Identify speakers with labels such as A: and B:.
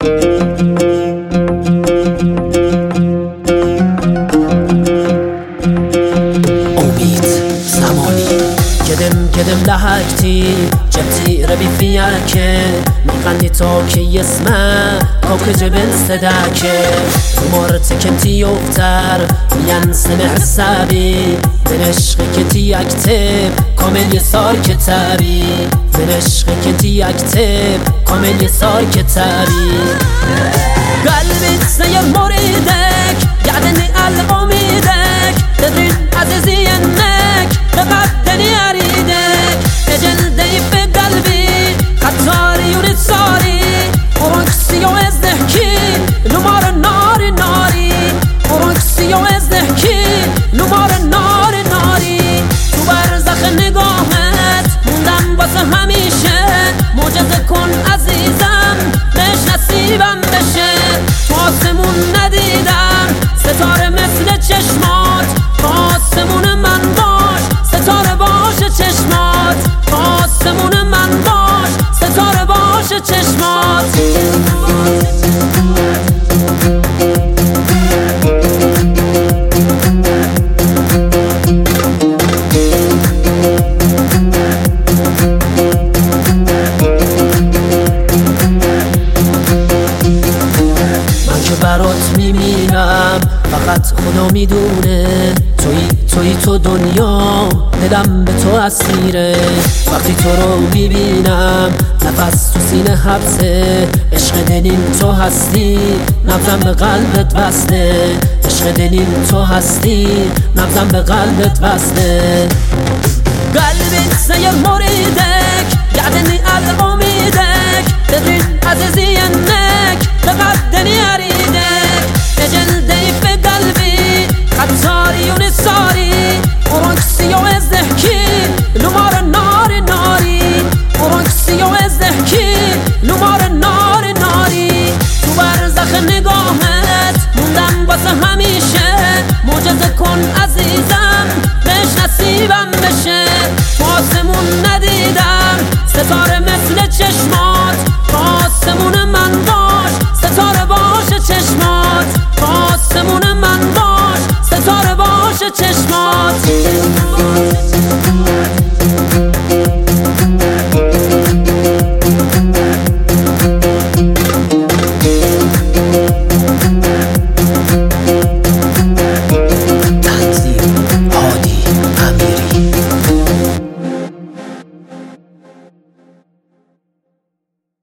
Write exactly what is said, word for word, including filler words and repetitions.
A: امید زمانی كدم كدم لحقتي جبتي ربي فياك مغني توكي اسمه كوك جبل صداك مرت كنتي يفتر ميان سمع حسابي من عشقك تي اكتب كامل يسار كتابي من عشقك تي اكتب كامل يسار كتابي قلبي تسير مريدك قعدني قلب اميدك تدري عزيزي انك تقعدني اريدك اجل دي في قلبي خطاري يريد صاري ورقصي وازدحكي نمار النار ناري ورقصي وازدحكي نمار النار ناري تو برزخ نگاهت موندم واسه همیشه معجزه کن عزیزم بهش نصیبم بشه تو آسمون ندیدم ستاره مثل چشمات تو آسمون من باش ستاره باشه چشمات تو آسمون من باش ستاره باشه چشمات برات میمیرم فقط خدا میدونه توی توی تو دنیا دلم به تو اسیره وقتی تو رو میبینم نفس تو سینه حبسه عشق دلیم تو هستی نبضم به قلبت وصله عشق دلیم تو هستی نبضم به قلبت وصله قلبي تسير مريدك قعدني قلب اميدك تدري عزيزي انك تقعدني اريدك اجل دي في قلبي خطاري ونساري ورقصي وازدحكي نمار النار ناري ورقصي وازدحكي نمار النار ناري تو برزخ نگاهت موندم واسه همیشه معجزه کن عزیزم بهش نصیبم بشه تو آسمون ندیدم ستاره مثل چشمات تو آسمون من باش ستاره باشه چشمات تو آسمون من باش ستاره باشه چشمات